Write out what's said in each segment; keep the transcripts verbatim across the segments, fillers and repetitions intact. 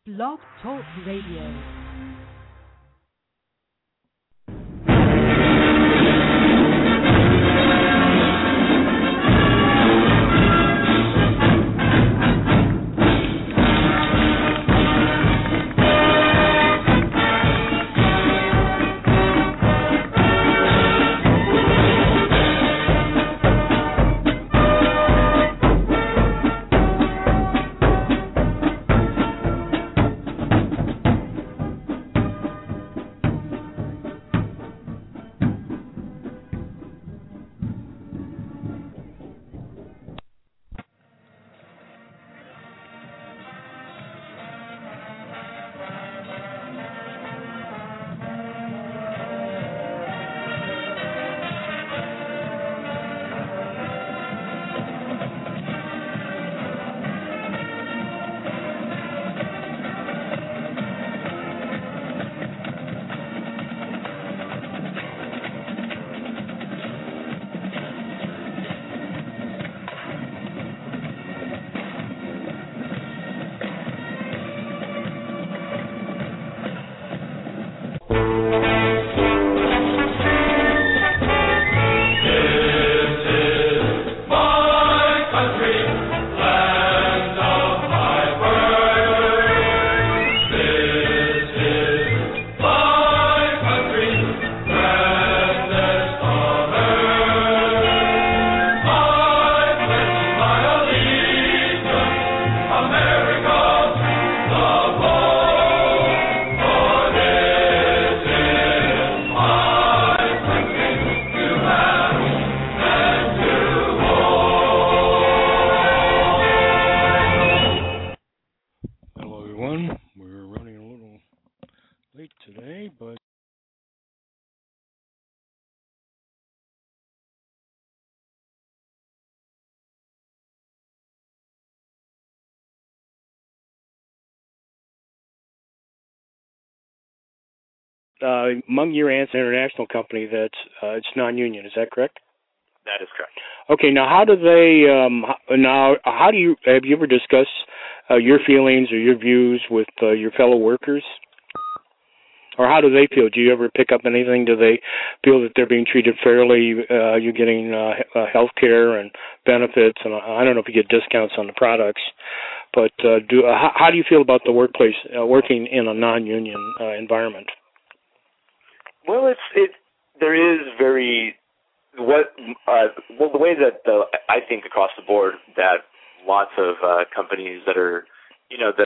Blog Talk Radio. Uh, Mung Urance International Company, that's uh, it's non-union. Is that correct? That is correct. Okay. Now, how do they? Um, now, how do you have you ever discussed uh, your feelings or your views with uh, your fellow workers, or how do they feel? Do you ever pick up anything? Do they feel that they're being treated fairly? Uh, you're getting uh, uh, health care and benefits, and I don't know if you get discounts on the products. But uh, do uh, how, how do you feel about the workplace uh, working in a non-union uh, environment? Well, it's it. There is very what uh, well the way that the, I think across the board that lots of uh, companies that are you know that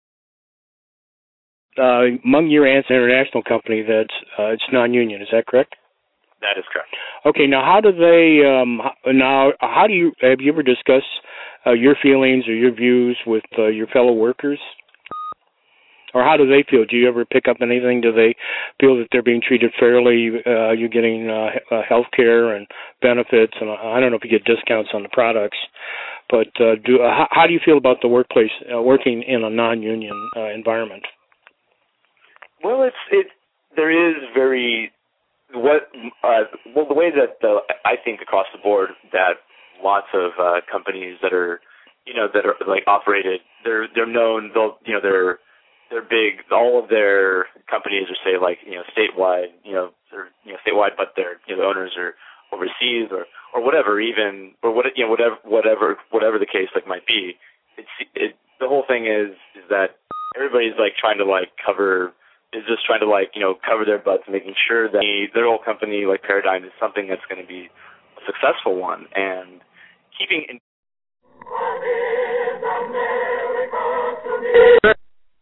uh, Mung Urance International Company, that's uh, it's non-union. Is that correct? That is correct. Okay. Now, how do they? Um, now, how do you have you ever discussed uh, your feelings or your views with uh, your fellow workers? Or how do they feel? Do you ever pick up anything? Do they feel that they're being treated fairly? Uh, you're getting uh, uh, health care and benefits, and I don't know if you get discounts on the products. But uh, do uh, how, how do you feel about the workplace uh, working in a non-union uh, environment? Well, it's it. There is very what uh, well the way that the, I think across the board that lots of uh, companies that are you know that are like operated. They're they're known. They'll you know they're They're big. All of their companies are, say, like you know, statewide. You know, they're you know, statewide, but their you know, the owners are overseas or, or whatever. Even or what you know, whatever, whatever, whatever the case like might be. It's it. The whole thing is is that everybody's like trying to like cover is just trying to like you know cover their butts, making sure that the, their whole company like paradigm is something that's going to be a successful one, and keeping in. What is America to me?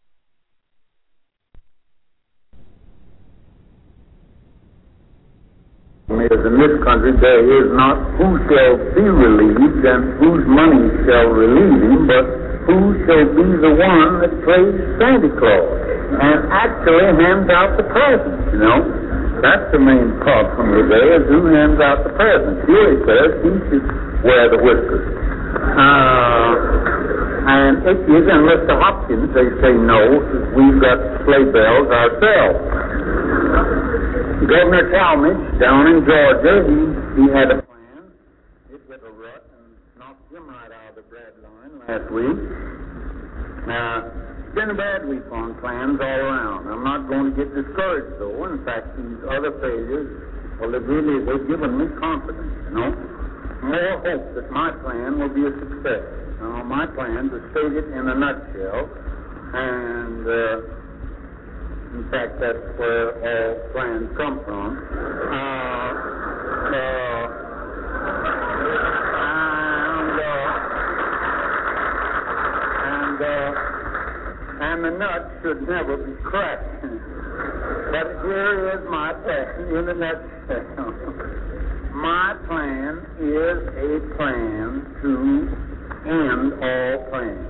As in this country there is not who shall be relieved and whose money shall relieve him, but who shall be the one that plays Santa Claus and actually hands out the presents, you know. That's the main problem today, is who hands out the presents. Here he says he should wear the whiskers. Uh, and if you can, Mister Hopkins, they say no, we've got sleigh bells ourselves. Governor Talmadge, down in Georgia, he, he had a plan. It hit a rut and knocked him right out of the bread line last week. Uh, It's been a bad week on plans all around. I'm not going to get discouraged, though. In fact, these other failures, well, they've really, they've given me confidence, you know. More hope that my plan will be a success. Now, my plan is stated in a nutshell, and uh, in fact, that's where all plans come from. Uh, uh, and, uh, and, uh, and the nut should never be cracked. But here is my plan in a nutshell. My plan is a plan to end all plans.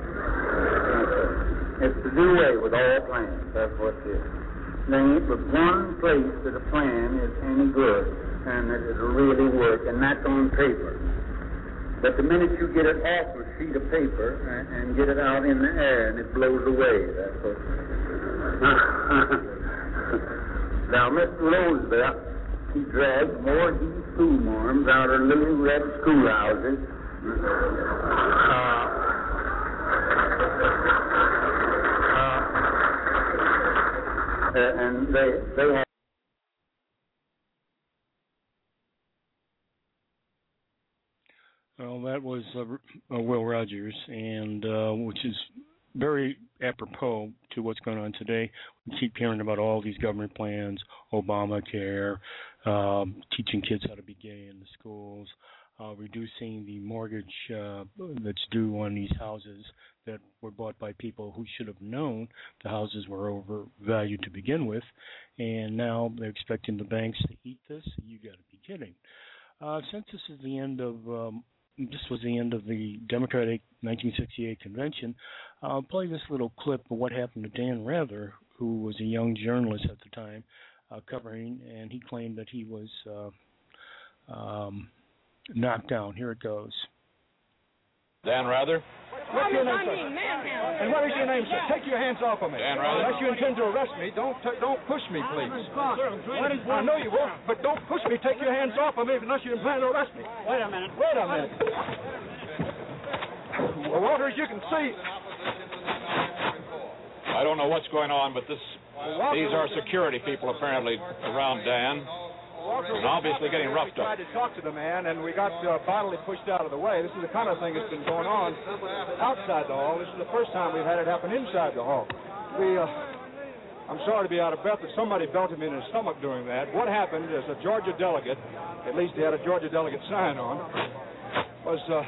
It's to do away with all plans. That's what it is. There ain't but one place that a plan is any good and that it'll really work, and that's on paper. But the minute you get it off a sheet of paper and, and get it out in the air and it blows away, that's what. Now, Mister Roosevelt, he dragged more of these school marms out of little red schoolhouses. Uh, uh, and they they had. Well, that was uh, uh, Will Rogers, and uh, which is very apropos to what's going on today. We keep hearing about all these government plans, Obamacare, um, teaching kids how to be gay in the schools, uh, reducing the mortgage uh, that's due on these houses that were bought by people who should have known the houses were overvalued to begin with, and now they're expecting the banks to eat this. You got to be kidding. Uh, since this is the end of um, This was the end of the Democratic nineteen sixty-eight convention. I'll play this little clip of what happened to Dan Rather, who was a young journalist at the time, uh, covering, and he claimed that he was uh, um, knocked down. Here it goes. Dan Rather. What's your name, sir? And what is your name, sir? Take your hands off of me. Dan Rather. Unless you intend to arrest me, don't t- don't push me, please. I know you won't, but don't push me. Take your hands off of me unless you plan to arrest me. Wait a minute. Wait a minute. Well, Walter, as you can see, I don't know what's going on, but this Walter, these are security people apparently around Dan. Walter, And obviously getting roughed up. I tried to talk to the man, and we got uh, bodily pushed out of the way. This is the kind of thing that's been going on outside the hall. This is the first time we've had it happen inside the hall. We, uh, I'm sorry to be out of breath, but somebody belted me in the stomach doing that. What happened is a Georgia delegate, at least he had a Georgia delegate sign on, was uh,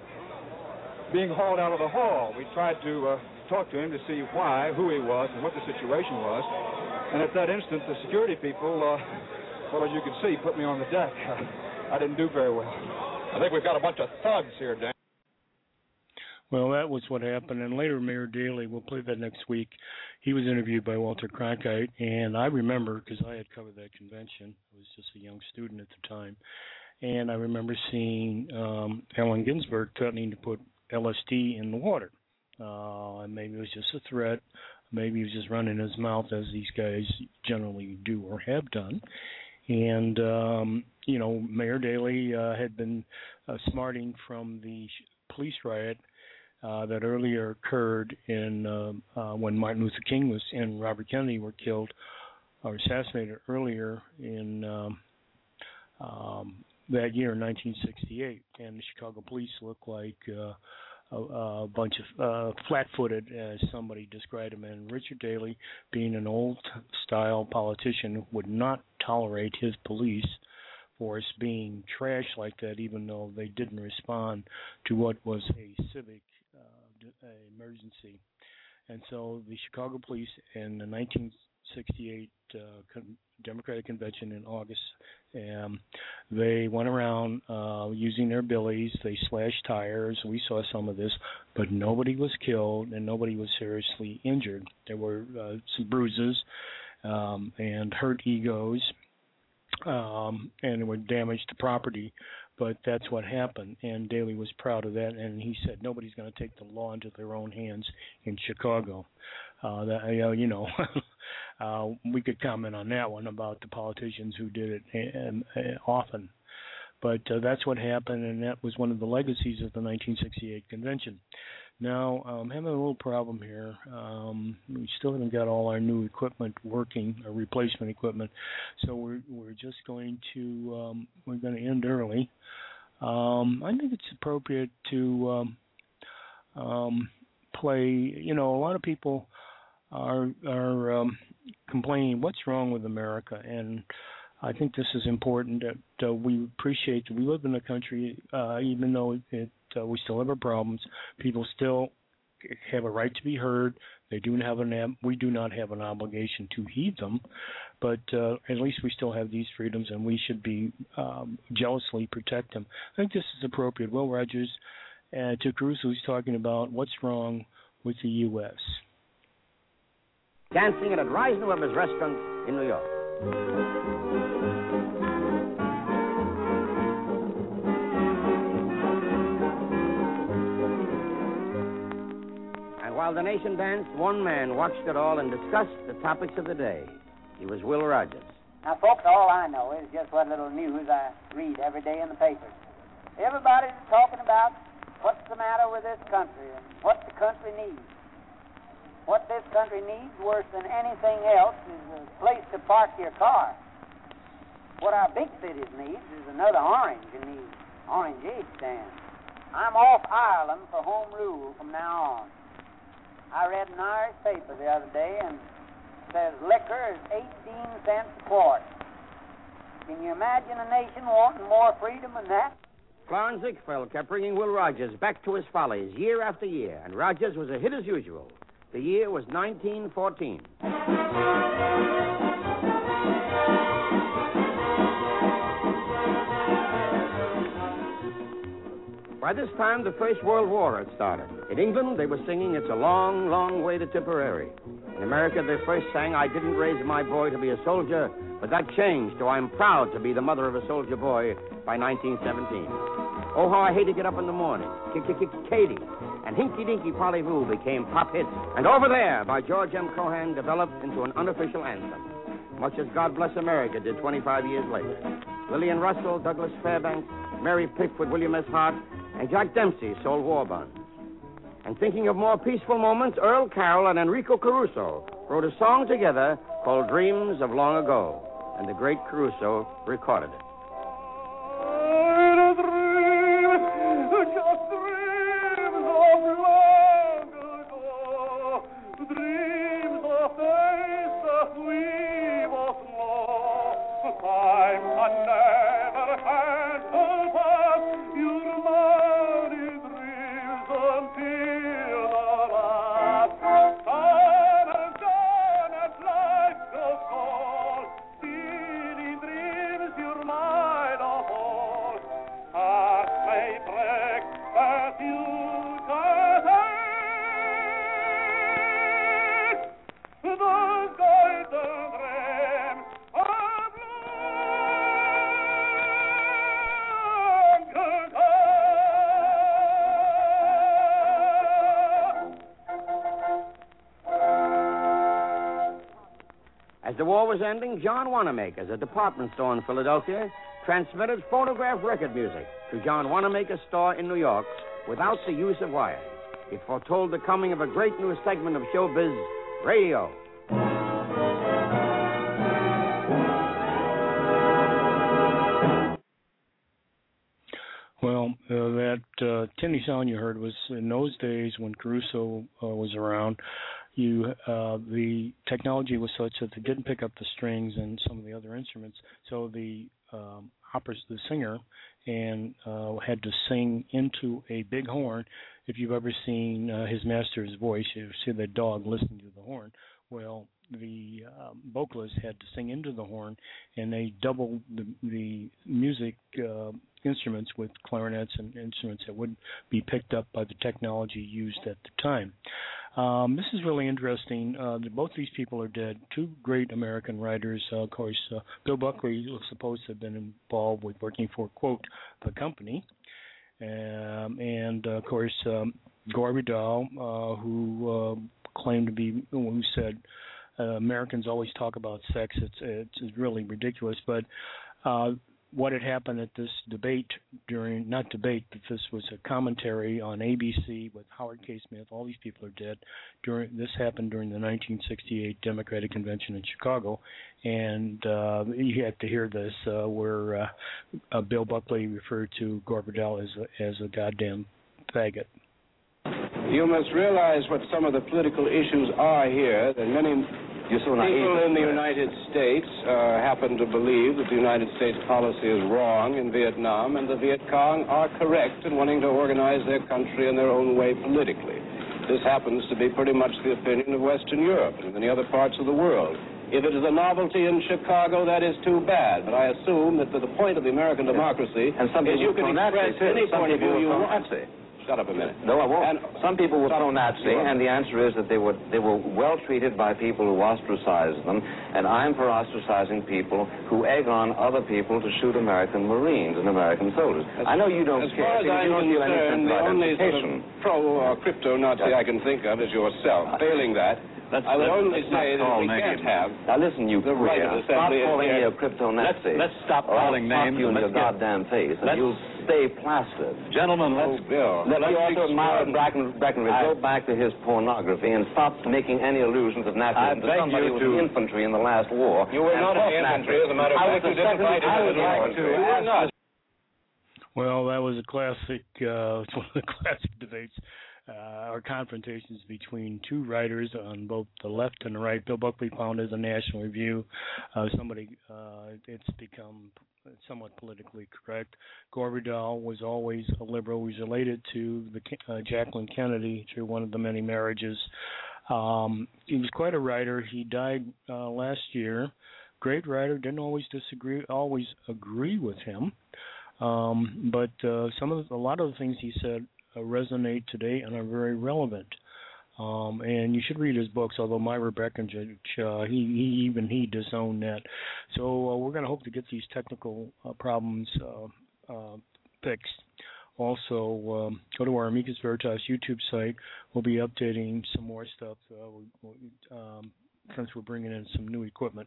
being hauled out of the hall. We tried to uh, talk to him to see why, who he was, and what the situation was. And at that instant, the security people... Uh, Well, as you can see, put me on the deck. I didn't do very well. I think we've got a bunch of thugs here, Dan. Well, that was what happened. And later, Mayor Daley, we'll play that next week. He was interviewed by Walter Cronkite. And I remember, because I had covered that convention, I was just a young student at the time. And I remember seeing um, Allen Ginsberg threatening to put L S D in the water. Uh, and maybe it was just a threat. Maybe he was just running his mouth, as these guys generally do or have done. And, um, you know, Mayor Daley uh, had been uh, smarting from the police riot uh, that earlier occurred in uh, uh, when Martin Luther King was and Robert Kennedy were killed or assassinated earlier in um, um, that year, nineteen sixty-eight. And the Chicago police looked like uh, a, a bunch of uh, flat-footed, as somebody described them. And Richard Daley, being an old-style politician, would not tolerate his police force being trashed like that, even though they didn't respond to what was a civic uh, emergency. And so the Chicago police in the nineteen sixty-eight uh, con- Democratic Convention in August, um, they went around uh, using their billies. They slashed tires. We saw some of this, but nobody was killed and nobody was seriously injured. There were uh, some bruises um, and hurt egos, um, and it would damage the property, but that's what happened, and Daley was proud of that, and he said nobody's going to take the law into their own hands in Chicago. Uh, that, uh, you know, uh, we could comment on that one about the politicians who did it um, uh, often, but uh, that's what happened, and that was one of the legacies of the nineteen sixty-eight convention. Now, I'm having a little problem here. Um, we still haven't got all our new equipment working, our replacement equipment, so we're we're just going to um, we're going to end early. Um, I think it's appropriate to um, um, play. You know, a lot of people are are um, complaining, what's wrong with America? And I think this is important that uh, we appreciate that we live in a country, uh, even though it, uh, we still have our problems. People still have a right to be heard. They do have an we do not have an obligation to heed them, but uh, at least we still have these freedoms, and we should be um, jealously protect them. I think this is appropriate. Will Rogers uh, to Caruso is talking about what's wrong with the U S Dancing at a Rising Weber's restaurant in New York. While the nation danced, one man watched it all and discussed the topics of the day. He was Will Rogers. Now, folks, all I know is just what little news I read every day in the papers. Everybody's talking about what's the matter with this country and what the country needs. What this country needs, worse than anything else, is a place to park your car. What our big cities need is another orange in the orange age stand. I'm off Ireland for home rule from now on. I read an Irish paper the other day and it says liquor is eighteen cents a quart. Can you imagine a nation wanting more freedom than that? Clarence Ziegfeld kept bringing Will Rogers back to his follies year after year, and Rogers was a hit as usual. The year was nineteen fourteen. By this time, the First World War had started. In England, they were singing It's a Long, Long Way to Tipperary. In America, they first sang I Didn't Raise My Boy to Be a Soldier, but that changed to I'm Proud to Be the Mother of a Soldier Boy by nineteen seventeen. Oh, How I Hate to Get Up in the Morning, Kick-Kick-Kick-Katie, and Hinky Dinky Polly Voo became pop hits. And Over There by George M. Cohan developed into an unofficial anthem, much as God Bless America did twenty-five years later. Lillian Russell, Douglas Fairbanks, Mary Pickford, William S. Hart, and Jack Dempsey sold war bonds. And thinking of more peaceful moments, Earl Carroll and Enrico Caruso wrote a song together called Dreams of Long Ago, and the great Caruso recorded it. Just dreams of long ago, dreams of days that we both know. Time can never cancel past your mighty dreams until the last. Time has gone as life goes cold, still in dreams your mind of all. Hearts may break, but you can't hate those golden dreams of long ago. As the war was ending, John Wanamaker's, a department store in Philadelphia, transmitted phonograph record music to John Wanamaker's store in New York without the use of wires. It foretold the coming of a great new segment of showbiz, radio. Well, uh, that uh, tinny sound you heard was in those days when Caruso uh, was around. You uh, the technology was such that they didn't pick up the strings and some of the other instruments, so the um, opera, the singer, and uh, had to sing into a big horn. If you've ever seen uh, his master's voice, you see the dog listening to the horn. Well, the um, vocalist had to sing into the horn, and they doubled the, the music uh, instruments with clarinets and instruments that wouldn't be picked up by the technology used at the time. Um, this is really interesting. Uh, both these people are dead. Two great American writers. Uh, of course, uh, Bill Buckley was supposed to have been involved with working for, quote, the company. Um, and, uh, of course, um, Gore Vidal, uh, who uh, claimed to be, who said, uh, Americans always talk about sex. It's, it's, it's really ridiculous. But uh, what had happened at this debate during, not debate, but this was a commentary on A B C with Howard K. Smith. All these people are dead. During This happened during the nineteen sixty-eight Democratic Convention in Chicago, and uh, you had to hear this, uh, where uh, uh, Bill Buckley referred to Gore Vidal as a, as a goddamn faggot. You must realize what some of the political issues are here, that many people in the United States uh, happen to believe that the United States policy is wrong in Vietnam, and the Viet Cong are correct in wanting to organize their country in their own way politically. This happens to be pretty much the opinion of Western Europe and many other parts of the world. If it is a novelty in Chicago, that is too bad. But I assume that the point of the American democracy and some is you can express any some point of view you want. Nazi. Shut up a minute. No, I won't. And some people were pro-Nazi, and the answer is that they were they were well treated by people who ostracized them, and I'm for ostracizing people who egg on other people to shoot American Marines and American soldiers. As, I know you don't as care. As far as I'm concerned, the only sort of pro-crypto-Nazi I can think of is yourself. Failing that, Let's, I will let's, only let's say that we names. can't have Now listen, you the right of stop assembly. calling me a Let's, crypto-Nazi. let's stop calling or I'll names. you in Let's your get, goddamn face, and you'll stay plastered. Gentlemen, let's... oh, Bill, Let the author of Myra Bracken, Breckenridge I, go back to his pornography and stop making any allusions of Nazism to somebody who was in the infantry in the last war. You were not in the infantry, as a matter of fact. You didn't fight in the war. You were not. Well, that was a classic, uh, one of the classic debates, uh, or confrontations between two writers on both the left and the right. Bill Buckley founded the National Review. Uh, somebody, uh, it's become somewhat politically correct. Gore Vidal was always a liberal. He was related to the uh, Jacqueline Kennedy through one of the many marriages. Um, he was quite a writer. He died uh, last year. Great writer. Didn't always disagree, always agree with him. Um, but uh, some of the, a lot of the things he said uh, resonate today and are very relevant. Um, and you should read his books, although Myra Breckenridge, uh, he, he even he disowned that. So uh, we're going to hope to get these technical uh, problems uh, uh, fixed. Also, um, go to our Amicus Veritas YouTube site. We'll be updating some more stuff uh, we, um, since we're bringing in some new equipment.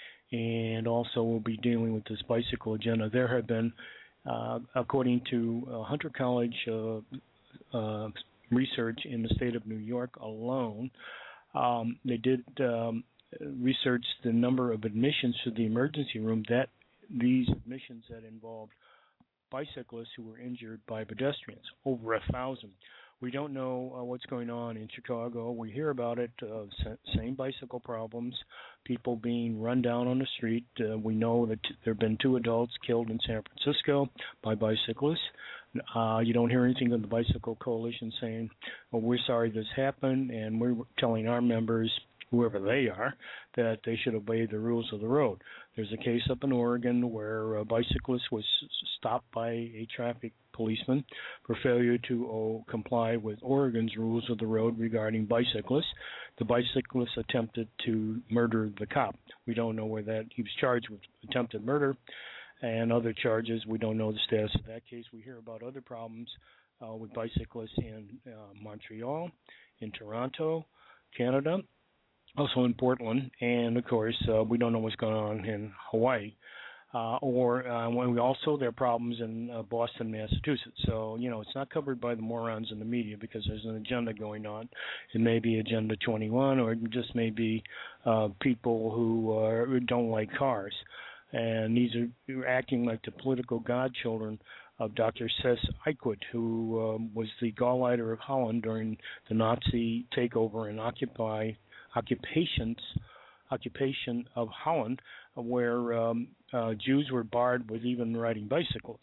And also we'll be dealing with this bicycle agenda. There have been, uh, according to uh, Hunter College uh, uh, research in the state of New York alone, um, they did um, research the number of admissions to the emergency room, that these admissions that involved bicyclists who were injured by pedestrians, over a thousand. We don't know uh, what's going on in Chicago. We hear about it, uh, same bicycle problems, people being run down on the street. Uh, we know that t- there have been two adults killed in San Francisco by bicyclists. Uh, you don't hear anything of the Bicycle Coalition saying, well, we're sorry this happened, and we're telling our members, whoever they are, that they should obey the rules of the road. There's a case up in Oregon where a bicyclist was stopped by a traffic policeman for failure to oh, comply with Oregon's rules of the road regarding bicyclists. The bicyclist attempted to murder the cop. We don't know where that, he was charged with attempted murder and other charges. We don't know the status of that case. We hear about other problems uh, with bicyclists in uh, Montreal, in Toronto, Canada, also in Portland, and of course uh, we don't know what's going on in Hawaii. Uh, or uh, when we also there are problems in uh, Boston, Massachusetts. So you know it's not covered by the morons in the media because there's an agenda going on. It may be Agenda twenty-one, or it just may be uh, people who uh, don't like cars, and these are acting like the political godchildren of Doctor Sess Eichwald, who um, was the Gauleiter of Holland during the Nazi takeover and occupy occupations occupation of Holland, where um, uh, Jews were barred with even riding bicycles.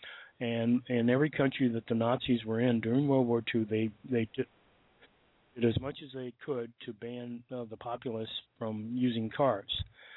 And in every country that the Nazis were in during World War Two, they they did as much as they could to ban uh, the populace from using cars.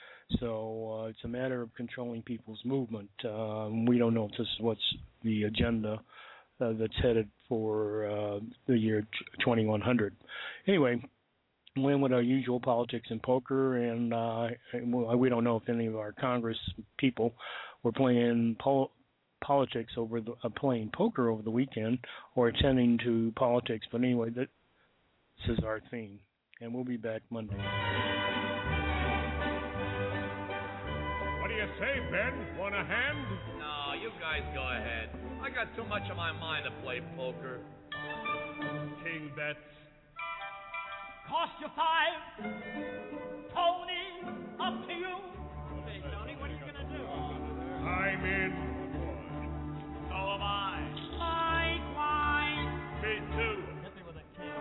So uh, it's a matter of controlling people's movement. Uh, we don't know if this is what's the agenda uh, that's headed for uh, the year twenty-one hundred. Anyway, we went with our usual politics and poker, and uh, we don't know if any of our Congress people were playing pol- politics over the uh, playing poker over the weekend or attending to politics. But anyway, that, this is our theme, and we'll be back Monday. What do you you say, Ben? Want a hand? No, you guys go ahead. I got too much on my mind to play poker. King bets. Cost you five. Tony, up to you. Okay, Tony, what are you going to do? I'm in. So am I. Likewise. Me too. Hit me with a king.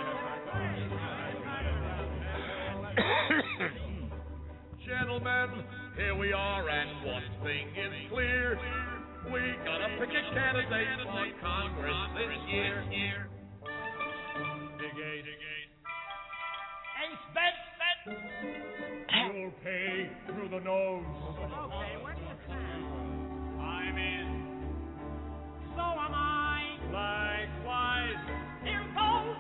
Gentlemen, here we are, and one thing is clear. We gotta pick a candidate for Congress this year. Big eight. Ace bet, bet. You'll pay through the nose. Okay, where do you stand? I'm in. So am I. Likewise. Here goes.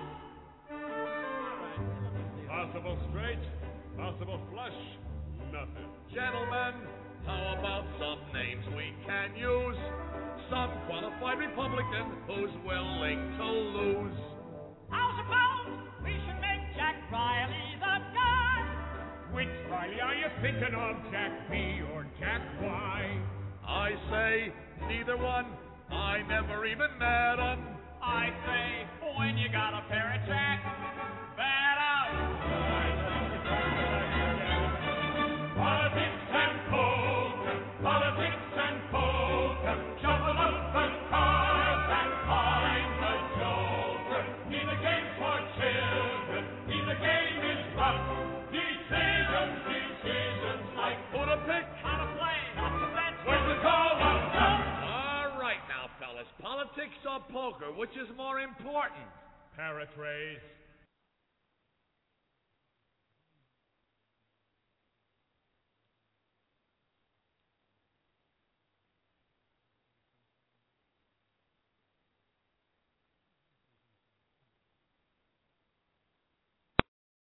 Possible straight, possible flush, nothing. Gentlemen, how about some names we can use? Some qualified Republican who's willing to lose. How's about we should make Jack Riley the guy? Which Riley are you thinking of, Jack B or Jack Y? I say neither one. I never even met him. I say when you got a pair of Jack, bet up. Politics and poker, politics and poker, shuffle up the cards and find the joker. Neither game for children, neither game is rough. Decisions, decisions like Who to pick? How to play, that's when to call up. All right now, fellas. Politics or poker, which is more important? Parrot race.